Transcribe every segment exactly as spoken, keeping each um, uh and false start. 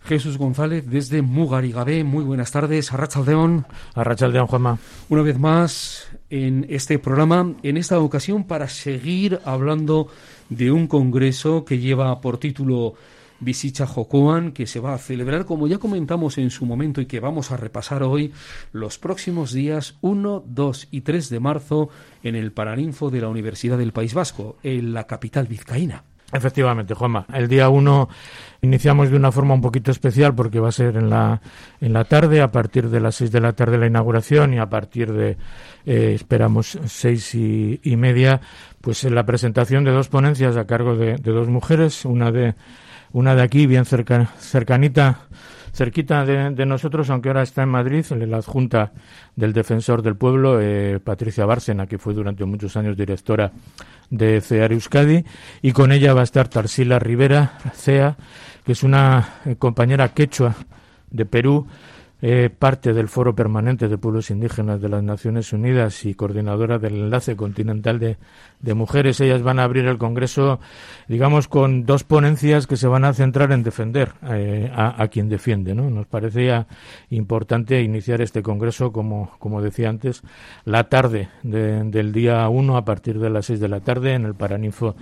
Jesús González desde Mugarigabé. Muy buenas tardes, Arratsaldeon. Arratsaldeon, Juanma. Una vez más en este programa, en esta ocasión para seguir hablando de un congreso que lleva por título Bizitza Jokoan, que se va a celebrar, como ya comentamos en su momento y que vamos a repasar hoy, los próximos días uno, dos y tres de marzo en el Paraninfo de la Universidad del País Vasco, en la capital vizcaína. Efectivamente, Juanma. El día uno iniciamos de una forma un poquito especial porque va a ser en la en la tarde, a partir de las seis de la tarde la inauguración y a partir de, eh, esperamos, seis y, y media, pues en la presentación de dos ponencias a cargo de, de dos mujeres, una de una de aquí, bien cerca, cercanita, cerquita de, de nosotros, aunque ahora está en Madrid, la adjunta del Defensor del Pueblo, eh, Patricia Bárcena, que fue durante muchos años directora de CEAR Euskadi, y con ella va a estar Tarsila Rivera, CEA, que es una eh, compañera quechua de Perú, eh, parte del Foro Permanente de Pueblos Indígenas de las Naciones Unidas y coordinadora del Enlace Continental de, de Mujeres. Ellas van a abrir el Congreso, digamos, con dos ponencias que se van a centrar en defender eh, a, a quien defiende, ¿no? Nos parecía importante iniciar este Congreso, como, como decía antes, la tarde de, del día uno, a partir de las seis de la tarde, en el Paraninfo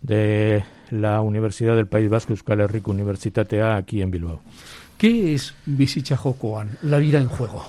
de la Universidad del País Vasco, Euskal Herriko Unibertsitatea, aquí en Bilbao. ¿Qué es Bizitza Jokoan, la vida en juego?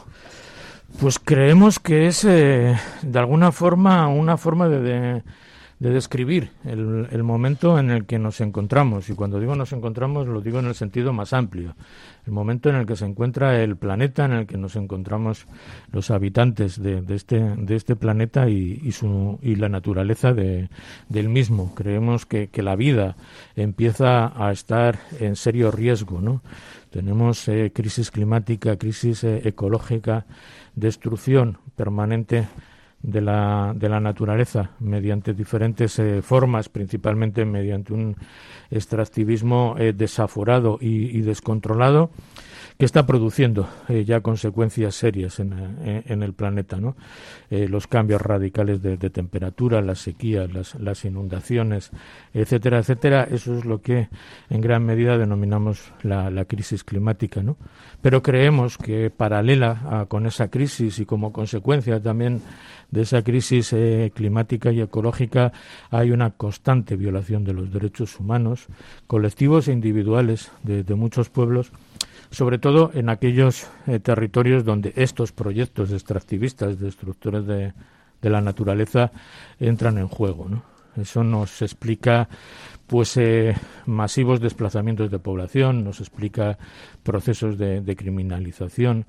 Pues creemos que es, eh, de alguna forma, una forma de, de, de describir el, el momento en el que nos encontramos. Y cuando digo nos encontramos, lo digo en el sentido más amplio. El momento en el que se encuentra el planeta, en el que nos encontramos los habitantes de, de, este, de este planeta y, y, su, y la naturaleza de, del mismo. Creemos que, que la vida empieza a estar en serio riesgo, ¿no? Tenemos eh, crisis climática, crisis eh, ecológica, destrucción permanente de la, de la naturaleza mediante diferentes eh, formas, principalmente mediante un extractivismo eh, desaforado y, y descontrolado, que está produciendo eh, ya consecuencias serias en, en, en el planeta, ¿no? Eh, los cambios radicales de, de temperatura, las sequías, las, las inundaciones, etcétera, etcétera. Eso es lo que en gran medida denominamos la, la crisis climática, ¿no? Pero creemos que paralela a, con esa crisis y como consecuencia también de esa crisis eh, climática y ecológica hay una constante violación de los derechos humanos, colectivos e individuales de, de muchos pueblos, sobre todo en aquellos eh, territorios donde estos proyectos extractivistas, destructores de, de la naturaleza, entran en juego, ¿no? Eso nos explica pues eh, masivos desplazamientos de población, nos explica procesos de, de criminalización,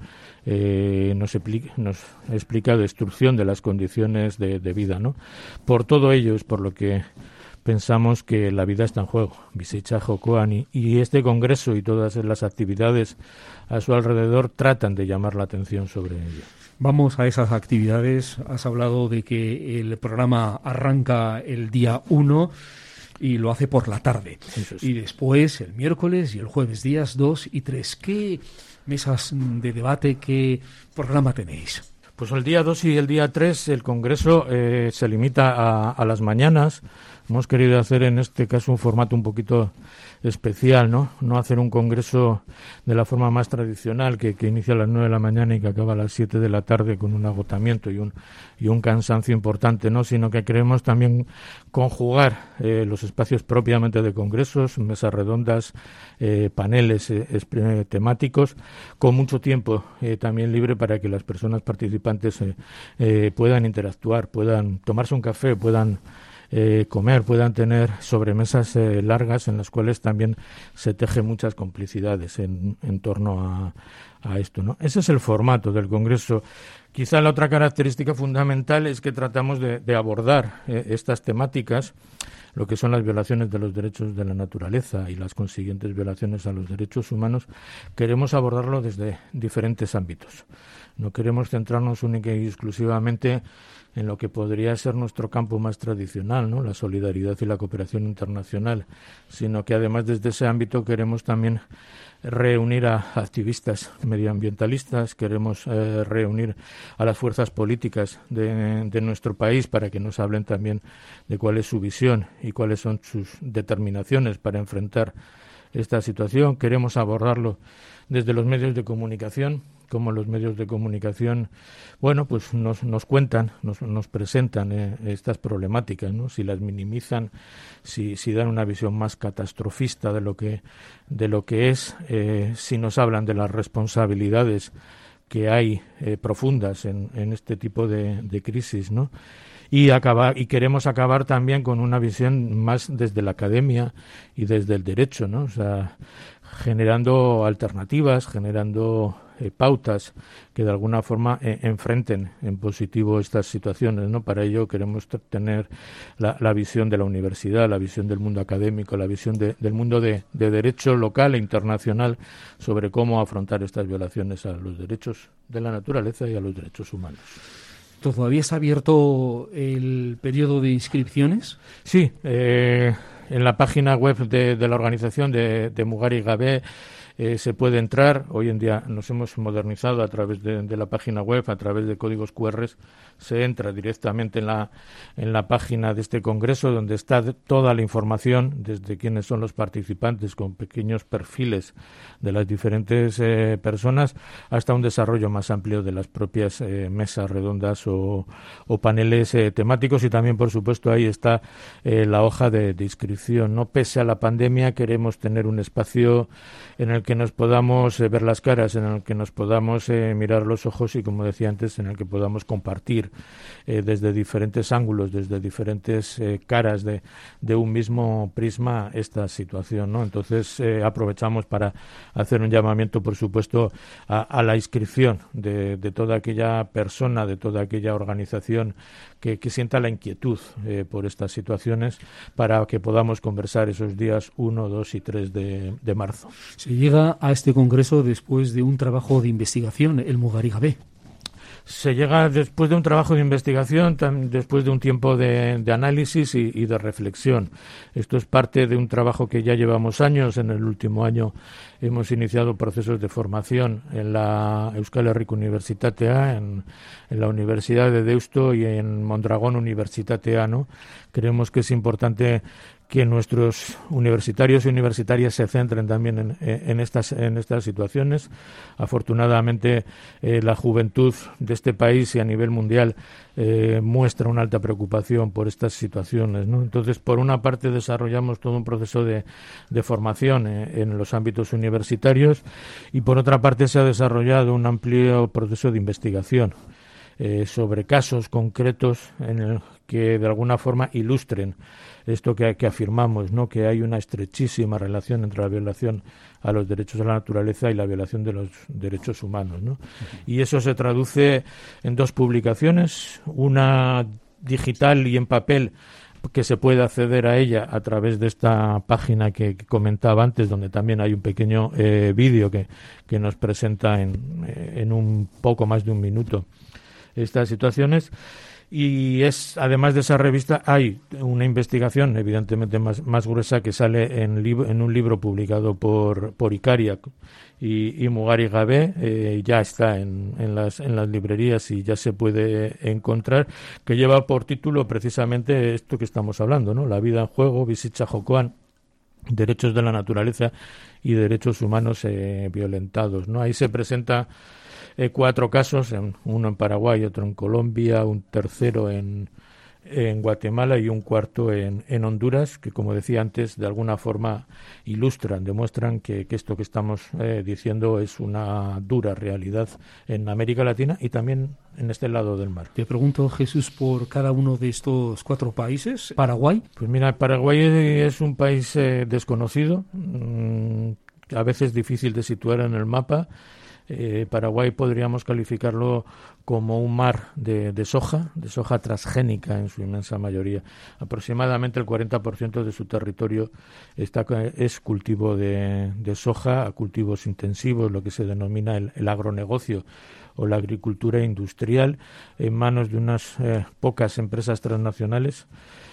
eh, nos, explica, nos explica destrucción de las condiciones de, de vida, ¿no? Por todo ello es por lo que pensamos que la vida está en juego. Bizitza Jokoan y, y este congreso y todas las actividades a su alrededor tratan de llamar la atención sobre ello. Vamos a esas actividades. Has hablado de que el programa arranca el día uno y lo hace por la tarde. Eso es. Y después el miércoles y el jueves días dos y tres. ¿Qué mesas de debate, qué programa tenéis? Pues el día dos y el día tres el congreso eh, se limita a, a las mañanas. Hemos querido hacer en este caso un formato un poquito especial, ¿no? No hacer un congreso de la forma más tradicional que, que inicia a las nueve de la mañana y que acaba a las siete de la tarde con un agotamiento y un y un cansancio importante, ¿no? Sino que queremos también conjugar eh, los espacios propiamente de congresos, mesas redondas, eh, paneles eh, eh, temáticos, con mucho tiempo eh, también libre para que las personas participantes eh, eh, puedan interactuar, puedan tomarse un café, puedan Eh, comer, puedan tener sobremesas eh, largas en las cuales también se tejen muchas complicidades en, en torno a, a esto, ¿no? Ese es el formato del Congreso. Quizá la otra característica fundamental es que tratamos de, de abordar eh, estas temáticas, lo que son las violaciones de los derechos de la naturaleza y las consiguientes violaciones a los derechos humanos. Queremos abordarlo desde diferentes ámbitos. No queremos centrarnos única y exclusivamente en lo que podría ser nuestro campo más tradicional, ¿no? La solidaridad y la cooperación internacional, sino que además desde ese ámbito queremos también reunir a activistas medioambientalistas, queremos eh, reunir a las fuerzas políticas de, de nuestro país para que nos hablen también de cuál es su visión y cuáles son sus determinaciones para enfrentar esta situación. Queremos abordarlo desde los medios de comunicación, como los medios de comunicación, bueno, pues nos, nos cuentan, nos, nos presentan eh, estas problemáticas, ¿no? Si las minimizan, si, si dan una visión más catastrofista de lo que, de lo que es, eh, si nos hablan de las responsabilidades que hay eh, profundas en, en este tipo de, de crisis, ¿no? Y acabar, y queremos acabar también con una visión más desde la academia y desde el derecho, ¿no? O sea, generando alternativas, generando eh, pautas que de alguna forma eh, enfrenten en positivo estas situaciones, ¿no? Para ello queremos t- tener la, la visión de la universidad, la visión del mundo académico, la visión de, del mundo de, de derecho local e internacional sobre cómo afrontar estas violaciones a los derechos de la naturaleza y a los derechos humanos. ¿Todavía está abierto el periodo de inscripciones? Sí, eh, en la página web de, de la organización de, de Mugari Gabe eh, se puede entrar. Hoy en día nos hemos modernizado a través de, de la página web, a través de códigos cu erre. Se entra directamente en la, en la página de este congreso, donde está toda la información, desde quiénes son los participantes, con pequeños perfiles de las diferentes eh, personas, hasta un desarrollo más amplio de las propias eh, mesas redondas o, o paneles eh, temáticos. Y también, por supuesto, ahí está eh, la hoja de, de inscripción, ¿no? Pese a la pandemia, queremos tener un espacio en el que nos podamos eh, ver las caras, en el que nos podamos eh, mirar los ojos y, como decía antes, en el que podamos compartir eh, desde diferentes ángulos, desde diferentes eh, caras de, de un mismo prisma esta situación, ¿no? Entonces eh, aprovechamos para hacer un llamamiento, por supuesto, a, a la inscripción de, de toda aquella persona, de toda aquella organización que, que sienta la inquietud eh, por estas situaciones, para que podamos conversar esos días uno, dos y tres de, de marzo. Se llega a este congreso después de un trabajo de investigación, el Mugari Gabe. Se llega después de un trabajo de investigación, tam, después de un tiempo de, de análisis y, y de reflexión. Esto es parte de un trabajo que ya llevamos años. En el último año hemos iniciado procesos de formación en la Euskal Herriko Unibertsitatea, en, en la Universidad de Deusto y en Mondragón Unibertsitatea, ¿no? Creemos que es importante que nuestros universitarios y universitarias se centren también en, en, estas, en estas situaciones. Afortunadamente, eh, la juventud de este país y a nivel mundial eh, muestra una alta preocupación por estas situaciones, ¿no? Entonces, por una parte, desarrollamos todo un proceso de, de formación eh, en los ámbitos universitarios, y por otra parte se ha desarrollado un amplio proceso de investigación eh, sobre casos concretos en el que de alguna forma ilustren esto que, que afirmamos, ¿no? Que hay una estrechísima relación entre la violación a los derechos de la naturaleza y la violación de los derechos humanos, ¿no? Uh-huh. Y eso se traduce en dos publicaciones, una digital y en papel, que se puede acceder a ella a través de esta página que, que comentaba antes, donde también hay un pequeño eh, vídeo que, que nos presenta en, en un poco más de un minuto estas situaciones. Y es, además de esa revista, hay una investigación evidentemente más, más gruesa que sale en, lib- en un libro publicado por, por Icaria y, y Mugari Gabe, eh, ya está en, en, las, en las librerías y ya se puede encontrar, que lleva por título precisamente esto que estamos hablando, ¿no? La vida en juego, Bizitza Jokoan, derechos de la naturaleza y derechos humanos eh, violentados, ¿no? Ahí se presenta Eh, cuatro casos, en, uno en Paraguay, otro en Colombia, un tercero en, en Guatemala y un cuarto en, en Honduras, que, como decía antes, de alguna forma ilustran, demuestran que, que esto que estamos eh, diciendo es una dura realidad en América Latina y también en este lado del mar. Te pregunto, Jesús, por cada uno de estos cuatro países. ¿Paraguay? Pues mira, Paraguay es un país eh, desconocido, mmm, a veces difícil de situar en el mapa. Eh, Paraguay podríamos calificarlo como un mar de, de soja, de soja transgénica en su inmensa mayoría. Aproximadamente el cuarenta por ciento de su territorio está, es cultivo de, de soja, cultivos intensivos, lo que se denomina el, el agronegocio o la agricultura industrial, en manos de unas eh, pocas empresas transnacionales.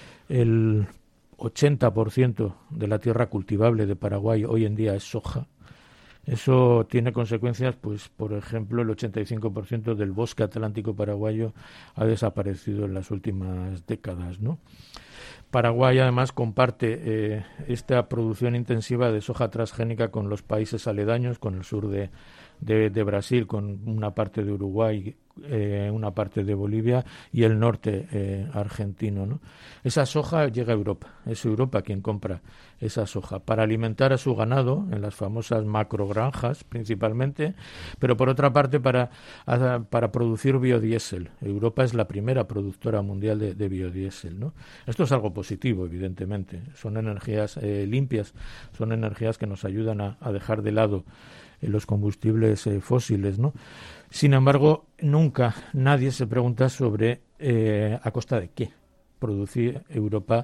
El ochenta por ciento de la tierra cultivable de Paraguay hoy en día es soja. Eso tiene consecuencias, pues, por ejemplo, el ochenta y cinco por ciento del bosque atlántico paraguayo ha desaparecido en las últimas décadas, ¿no? Paraguay, además, comparte eh, esta producción intensiva de soja transgénica con los países aledaños, con el sur de, de, de Brasil, con una parte de Uruguay, eh, una parte de Bolivia y el norte eh, argentino, ¿no? Esa soja llega a Europa, es Europa quien compra esa soja para alimentar a su ganado en las famosas macrogranjas principalmente, pero por otra parte para, a, para producir biodiesel. Europa es la primera productora mundial de, de biodiesel, ¿no? Esto es algo positivo, evidentemente. Son energías eh, limpias, son energías que nos ayudan a, a dejar de lado eh, los combustibles eh, fósiles, ¿no? Sin embargo, nunca nadie se pregunta sobre eh, a costa de qué producir Europa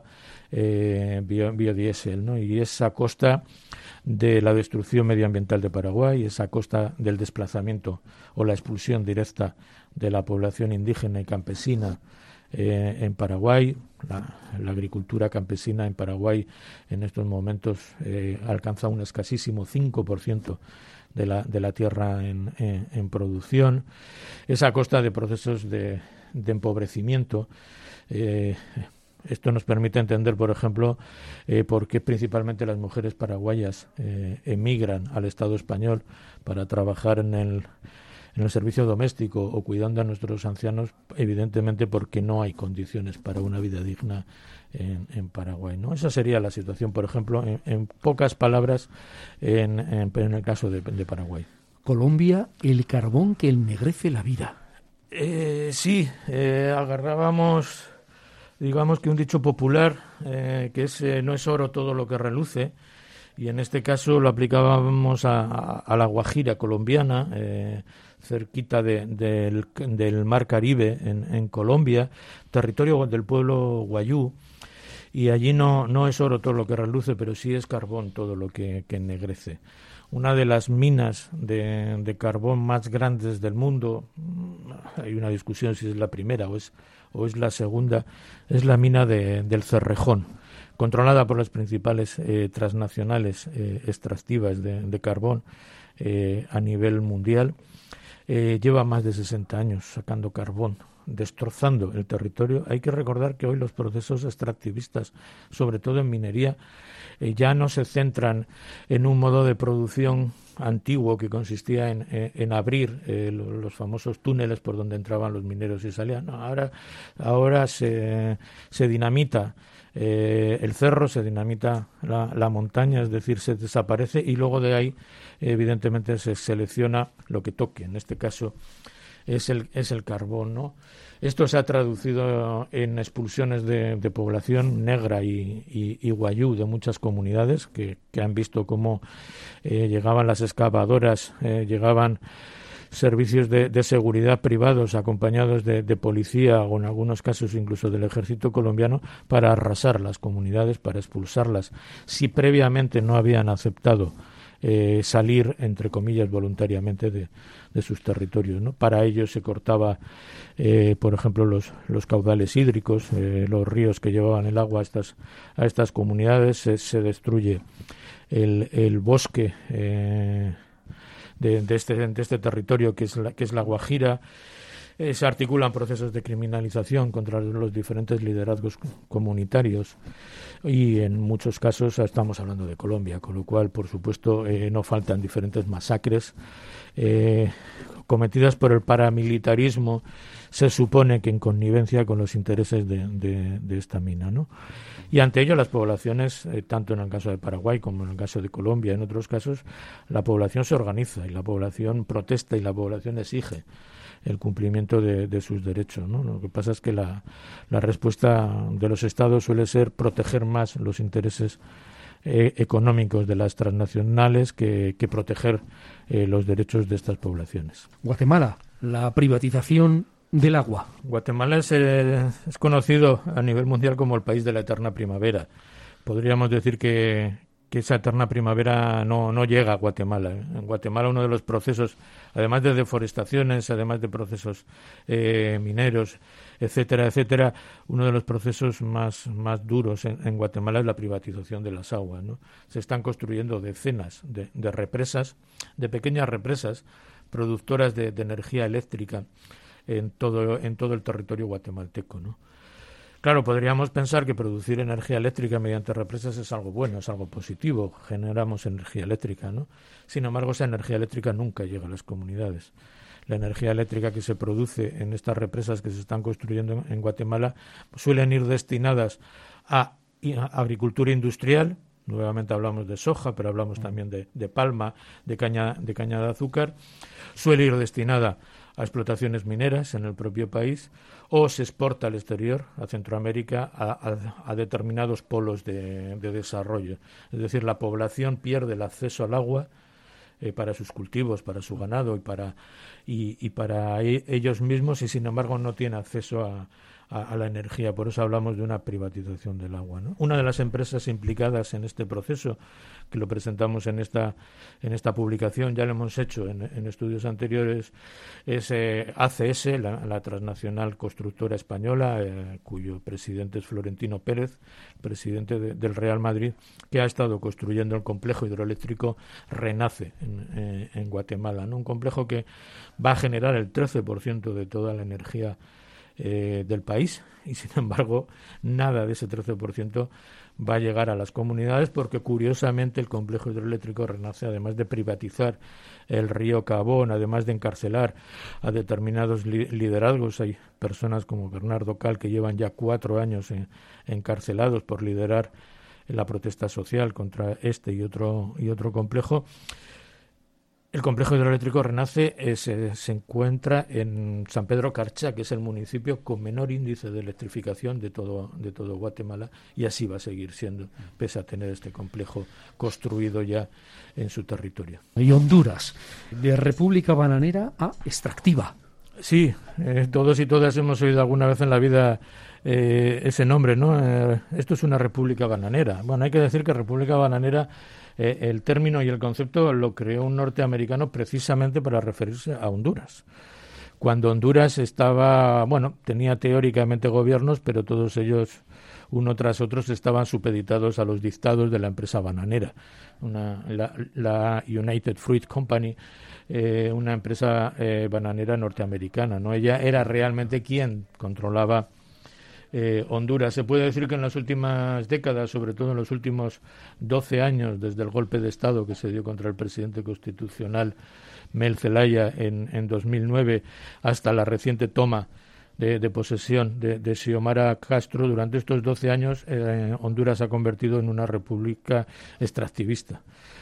eh, bio, biodiesel, ¿no? Y es a costa de la destrucción medioambiental de Paraguay, es a costa del desplazamiento o la expulsión directa de la población indígena y campesina eh, en Paraguay. La, la agricultura campesina en Paraguay en estos momentos eh, alcanza un escasísimo cinco por ciento de la, de la tierra en, en, en producción. Es a costa de procesos de, de empobrecimiento. Eh, esto nos permite entender, por ejemplo, eh, por qué principalmente las mujeres paraguayas eh, emigran al Estado español para trabajar en el, en el servicio doméstico o cuidando a nuestros ancianos, evidentemente porque no hay condiciones para una vida digna en, en Paraguay, ¿no? Esa sería la situación, por ejemplo, en, en pocas palabras, en, en, en el caso de, de Paraguay. Colombia, el carbón que ennegrece la vida. Eh, sí, eh, agarrábamos, digamos que un dicho popular, eh, que es eh, no es oro todo lo que reluce, y en este caso lo aplicábamos a, a, a la Guajira colombiana, eh, cerquita de, de, del, del Mar Caribe, en, en Colombia, territorio del pueblo guayú, y allí no, no es oro todo lo que reluce, pero sí es carbón todo lo que, que ennegrece. Una de las minas de, de carbón más grandes del mundo, hay una discusión si es la primera o es, o es la segunda, es la mina de, del Cerrejón, controlada por las principales eh, transnacionales eh, extractivas de, de carbón eh, a nivel mundial. Eh, lleva más de sesenta años sacando carbón, destrozando el territorio. Hay que recordar que hoy los procesos extractivistas, sobre todo en minería, eh, ya no se centran en un modo de producción antiguo que consistía en, en, en abrir eh, los, los famosos túneles por donde entraban los mineros y salían. No, ahora, ahora se, se dinamita eh, el cerro, se dinamita la, la montaña, es decir, se desaparece y luego de ahí, evidentemente, se selecciona lo que toque. En este caso es el, es el carbón, ¿no? Esto se ha traducido en expulsiones de, de población negra y, y, y guayú de muchas comunidades que, que han visto cómo eh, llegaban las excavadoras, eh, llegaban servicios de, de seguridad privados acompañados de, de policía o en algunos casos incluso del ejército colombiano para arrasar las comunidades, para expulsarlas, si previamente no habían aceptado Eh, salir, entre comillas, voluntariamente de, de sus territorios, ¿no? Para ello se cortaba, eh, por ejemplo, los, los caudales hídricos, eh, los ríos que llevaban el agua a estas, a estas comunidades, se, se destruye el, el bosque eh, de, de, este, de este territorio que es la, que es la Guajira. Eh, se articulan procesos de criminalización contra los diferentes liderazgos comunitarios y en muchos casos estamos hablando de Colombia, con lo cual, por supuesto, eh, no faltan diferentes masacres eh, cometidas por el paramilitarismo, se supone que en connivencia con los intereses de, de, de esta mina, ¿no? Y ante ello las poblaciones, eh, tanto en el caso de Paraguay como en el caso de Colombia, en otros casos, la población se organiza y la población protesta y la población exige el cumplimiento de, de sus derechos, ¿no? Lo que pasa es que la, la respuesta de los Estados suele ser proteger más los intereses eh, económicos de las transnacionales que, que proteger eh, los derechos de estas poblaciones. Guatemala, la privatización del agua. Guatemala es, eh, es conocido a nivel mundial como el país de la eterna primavera. Podríamos decir que, que esa eterna primavera no, no llega a Guatemala. En Guatemala uno de los procesos, además de deforestaciones, además de procesos eh, mineros, etcétera, etcétera, uno de los procesos más, más duros en, en Guatemala es la privatización de las aguas, ¿no? Se están construyendo decenas de, de represas, de pequeñas represas productoras de, de energía eléctrica en todo, en todo el territorio guatemalteco, ¿no? Claro, podríamos pensar que producir energía eléctrica mediante represas es algo bueno, es algo positivo, generamos energía eléctrica, ¿no? Sin embargo, esa energía eléctrica nunca llega a las comunidades. La energía eléctrica que se produce en estas represas que se están construyendo en Guatemala suelen ir destinadas a, a agricultura industrial. Nuevamente hablamos de soja, pero hablamos también de, de palma, de caña, de caña de azúcar. Suele ir destinada a explotaciones mineras en el propio país, o se exporta al exterior, a Centroamérica, a, a, a determinados polos de, de desarrollo. Es decir, la población pierde el acceso al agua eh, para sus cultivos, para su ganado y para, y, y para e- ellos mismos, y sin embargo no tiene acceso a, a, a la energía. Por eso hablamos de una privatización del agua, ¿no? Una de las empresas implicadas en este proceso, que lo presentamos en esta en esta publicación, ya lo hemos hecho en, en estudios anteriores, es eh, A C S, la, la transnacional constructora española, eh, cuyo presidente es Florentino Pérez, presidente de, del Real Madrid, que ha estado construyendo el complejo hidroeléctrico Renace en, eh, en Guatemala, ¿no? Un complejo que va a generar el trece por ciento de toda la energía eh, del país, y sin embargo nada de ese trece por ciento va a llegar a las comunidades, porque curiosamente el complejo hidroeléctrico Renace, además de privatizar el río Cabón, además de encarcelar a determinados li- liderazgos, hay personas como Bernardo Cal que llevan ya cuatro años en, encarcelados por liderar la protesta social contra este y otro y otro complejo. El complejo hidroeléctrico Renace eh, se, se encuentra en San Pedro Carchá, que es el municipio con menor índice de electrificación de todo, de todo Guatemala, y así va a seguir siendo, pese a tener este complejo construido ya en su territorio. Y Honduras, de república bananera a extractiva. Sí, eh, todos y todas hemos oído alguna vez en la vida eh, ese nombre, ¿no? Eh, esto es una república bananera. Bueno, hay que decir que república bananera, eh, el término y el concepto lo creó un norteamericano precisamente para referirse a Honduras. Cuando Honduras estaba, bueno, tenía teóricamente gobiernos, pero todos ellos, uno tras otro, estaban supeditados a los dictados de la empresa bananera, una, la, la United Fruit Company, eh, una empresa eh, bananera norteamericana, ¿no? Ella era realmente quien controlaba eh, Honduras. Se puede decir que en las últimas décadas, sobre todo en los últimos doce años, desde el golpe de Estado que se dio contra el presidente constitucional Mel Zelaya en, en dos mil nueve, hasta la reciente toma de, de posesión de, de Xiomara Castro, durante estos doce años eh, Honduras se ha convertido en una república extractivista.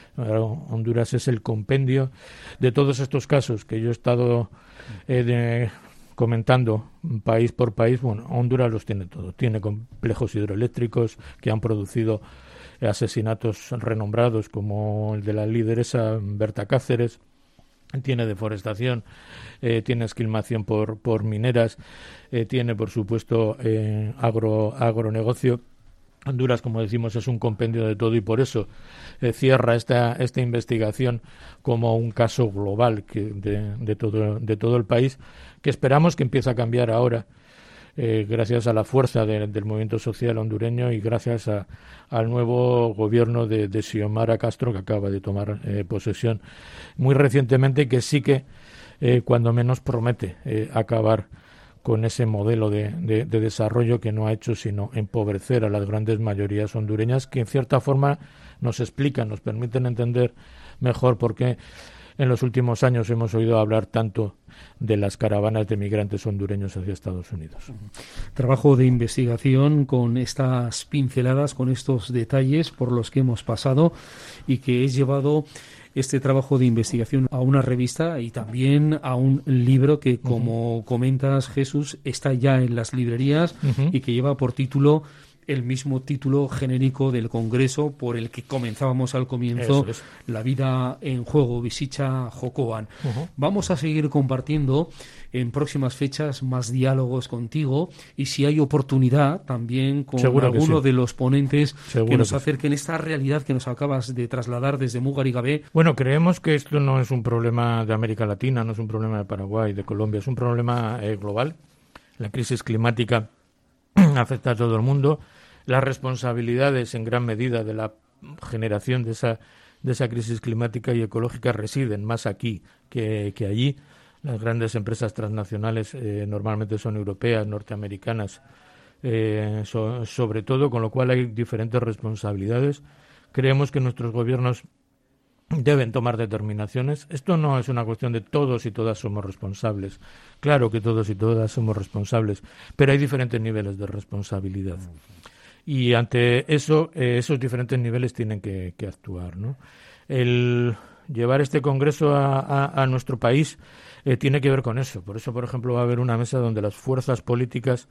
Honduras es el compendio de todos estos casos que yo he estado eh, de, comentando país por país. Bueno, Honduras los tiene todos. Tiene complejos hidroeléctricos que han producido asesinatos renombrados como el de la lideresa Berta Cáceres. Tiene deforestación, eh, tiene esquilmación por, por mineras, eh, tiene, por supuesto, eh, agro, agronegocio. Honduras, como decimos, es un compendio de todo, y por eso eh, cierra esta esta investigación como un caso global que de, de todo de todo el país, que esperamos que empiece a cambiar ahora, eh, gracias a la fuerza de, del movimiento social hondureño y gracias a, al nuevo gobierno de, de Xiomara Castro, que acaba de tomar eh, posesión muy recientemente, que sí que, eh, cuando menos, promete eh, acabar con ese modelo de, de, de desarrollo que no ha hecho sino empobrecer a las grandes mayorías hondureñas, que en cierta forma nos explican, nos permiten entender mejor por qué en los últimos años hemos oído hablar tanto de las caravanas de migrantes hondureños hacia Estados Unidos. Trabajo de investigación con estas pinceladas, con estos detalles por los que hemos pasado, y que es llevado este trabajo de investigación a una revista y también a un libro que, como uh-huh. comentas, Jesús, está ya en las librerías uh-huh. y que lleva por título el mismo título genérico del congreso por el que comenzábamos al comienzo, es. La vida en juego, Bizitza Jokoan. Uh-huh. Vamos a seguir compartiendo en próximas fechas más diálogos contigo y si hay oportunidad también con Seguro alguno sí. de los ponentes Seguro que nos que acerquen sí. esta realidad que nos acabas de trasladar desde Mugar y Gabé. Bueno, creemos que esto no es un problema de América Latina, no es un problema de Paraguay, de Colombia, es un problema eh, global. La crisis climática afecta a todo el mundo. Las responsabilidades en gran medida de la generación de esa, de esa crisis climática y ecológica residen más aquí que, que allí. Las grandes empresas transnacionales eh, normalmente son europeas, norteamericanas, eh, so, sobre todo, con lo cual hay diferentes responsabilidades. Creemos que nuestros gobiernos deben tomar determinaciones. Esto no es una cuestión de todos y todas somos responsables. Claro que todos y todas somos responsables, pero hay diferentes niveles de responsabilidad. Y ante eso, eh, esos diferentes niveles tienen que, que actuar, ¿no? El llevar este congreso a, a, a nuestro país eh, tiene que ver con eso. Por eso, por ejemplo, va a haber una mesa donde las fuerzas políticas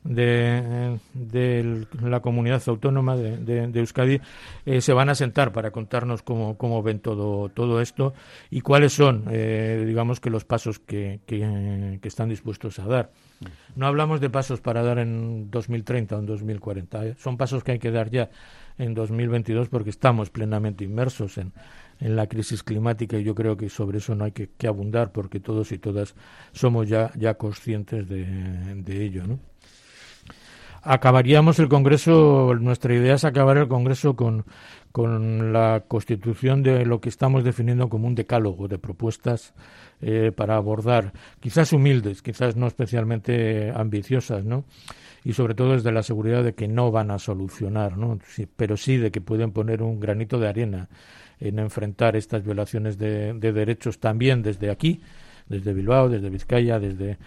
de, de la comunidad autónoma de, de, de Euskadi eh, se van a sentar para contarnos cómo, cómo ven todo, todo esto y cuáles son, eh, digamos, que los pasos que, que, que están dispuestos a dar. No hablamos de pasos para dar en dos mil treinta o en dos mil cuarenta, ¿eh? Son pasos que hay que dar ya en dos mil veintidós porque estamos plenamente inmersos en, en la crisis climática y yo creo que sobre eso no hay que, que abundar porque todos y todas somos ya, ya conscientes de, de ello, ¿no? Acabaríamos el Congreso, nuestra idea es acabar el Congreso con, con la constitución de lo que estamos definiendo como un decálogo de propuestas eh, para abordar, quizás humildes, quizás no especialmente ambiciosas, ¿no? Y sobre todo desde la seguridad de que no van a solucionar, ¿no? Sí, pero sí de que pueden poner un granito de arena en enfrentar estas violaciones de, de derechos también desde aquí, desde Bilbao, desde Vizcaya, desde,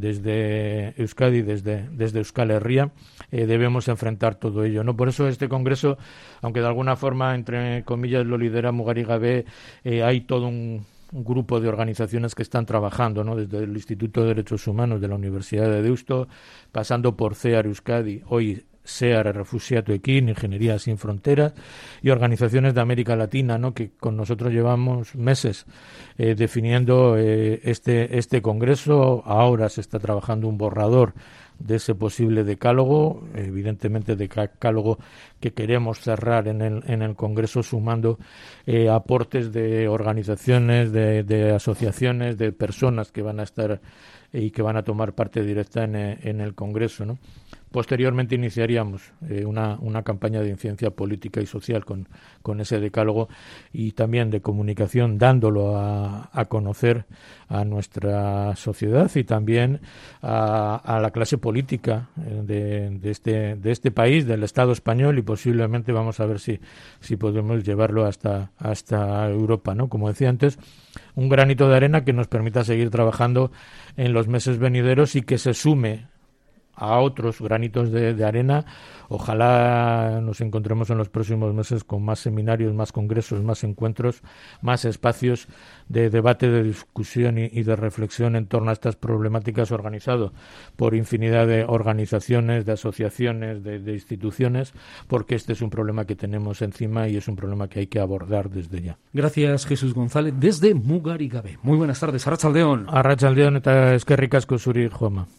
desde Euskadi, desde, desde Euskal Herria, eh, debemos enfrentar todo ello, ¿no? Por eso este congreso, aunque de alguna forma, entre comillas, lo lidera Mugar y Gabé, eh, hay todo un, un grupo de organizaciones que están trabajando, ¿no? Desde el Instituto de Derechos Humanos de la Universidad de Deusto, pasando por CEAR Euskadi, hoy SEAR Refuxiatuekin, Ingeniería Sin Fronteras y organizaciones de América Latina, ¿no? Que con nosotros llevamos meses eh, definiendo eh, este, este congreso. Ahora se está trabajando un borrador de ese posible decálogo, evidentemente decálogo que queremos cerrar en el, en el Congreso sumando eh, aportes de organizaciones, de, de asociaciones, de personas que van a estar y que van a tomar parte directa en, en el Congreso, ¿no? Posteriormente iniciaríamos eh, una, una campaña de incidencia política y social con, con ese decálogo y también de comunicación, dándolo a, a conocer a nuestra sociedad y también a, a la clase política de, de, este, de este país, del Estado español, y posiblemente vamos a ver si, si podemos llevarlo hasta, hasta Europa, ¿no? Como decía antes, un granito de arena que nos permita seguir trabajando en los meses venideros y que se sume a otros granitos de, de arena. Ojalá nos encontremos en los próximos meses con más seminarios, más congresos, más encuentros, más espacios de debate, de discusión y, y de reflexión en torno a estas problemáticas, organizado por infinidad de organizaciones, de asociaciones, de, de instituciones, porque este es un problema que tenemos encima y es un problema que hay que abordar desde ya. Gracias, Jesús González, desde Mugar y Gabé. Muy buenas tardes, Arratsaldeon. Arratsaldeon eta eskerrik asko zuri, Juanma.